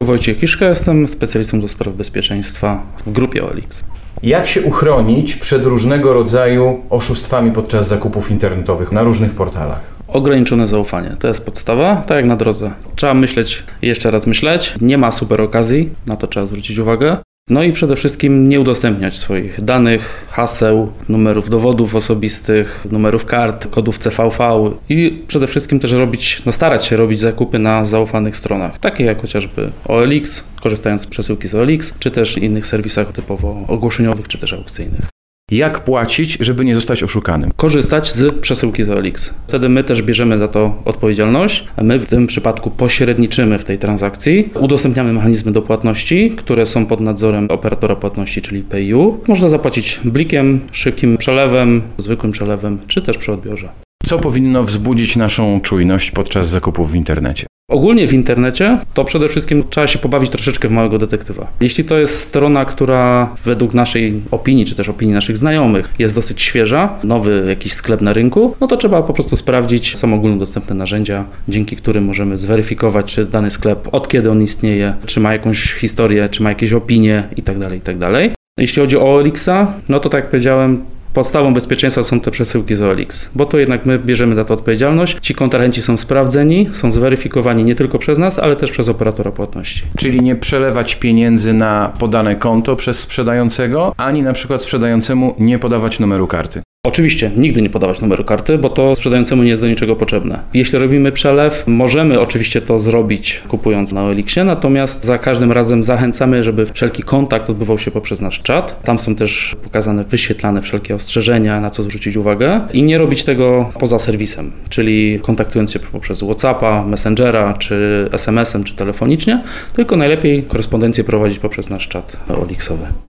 Wojciech Kiszka, jestem specjalistą do spraw bezpieczeństwa w grupie OLX. Jak się uchronić przed różnego rodzaju oszustwami podczas zakupów internetowych na różnych portalach? Ograniczone zaufanie, to jest podstawa, tak jak na drodze. Trzeba myśleć i jeszcze raz myśleć, nie ma super okazji, na to trzeba zwrócić uwagę. No i przede wszystkim nie udostępniać swoich danych, haseł, numerów dowodów osobistych, numerów kart, kodów CVV i przede wszystkim też starać się robić zakupy na zaufanych stronach, takie jak chociażby OLX, korzystając z przesyłki z OLX, czy też innych serwisach typowo ogłoszeniowych, czy też aukcyjnych. Jak płacić, żeby nie zostać oszukanym? Korzystać z przesyłki z OLX. Wtedy my też bierzemy za to odpowiedzialność. My w tym przypadku pośredniczymy w tej transakcji. Udostępniamy mechanizmy do płatności, które są pod nadzorem operatora płatności, czyli PayU. Można zapłacić blikiem, szybkim przelewem, zwykłym przelewem, czy też przy odbiorze. Co powinno wzbudzić naszą czujność podczas zakupów w internecie? Ogólnie w internecie to przede wszystkim trzeba się pobawić troszeczkę w małego detektywa. Jeśli to jest strona, która według naszej opinii, czy też opinii naszych znajomych jest dosyć świeża, nowy jakiś sklep na rynku, no to trzeba po prostu sprawdzić, są ogólnodostępne narzędzia, dzięki którym możemy zweryfikować, czy dany sklep, od kiedy on istnieje, czy ma jakąś historię, czy ma jakieś opinie itd., itd. Jeśli chodzi o OLX-a, no to tak jak powiedziałem, podstawą bezpieczeństwa są te przesyłki z OLX, bo to jednak my bierzemy za to odpowiedzialność. Ci kontrahenci są sprawdzeni, są zweryfikowani nie tylko przez nas, ale też przez operatora płatności. Czyli nie przelewać pieniędzy na podane konto przez sprzedającego, ani na przykład sprzedającemu nie podawać numeru karty. Oczywiście nigdy nie podawać numeru karty, bo to sprzedającemu nie jest do niczego potrzebne. Jeśli robimy przelew, możemy oczywiście to zrobić kupując na OLX-ie, natomiast za każdym razem zachęcamy, żeby wszelki kontakt odbywał się poprzez nasz czat. Tam są też pokazane, wyświetlane wszelkie ostrzeżenia, na co zwrócić uwagę i nie robić tego poza serwisem, czyli kontaktując się poprzez WhatsAppa, Messengera, czy SMS-em, czy telefonicznie, tylko najlepiej korespondencję prowadzić poprzez nasz czat OLX-owy.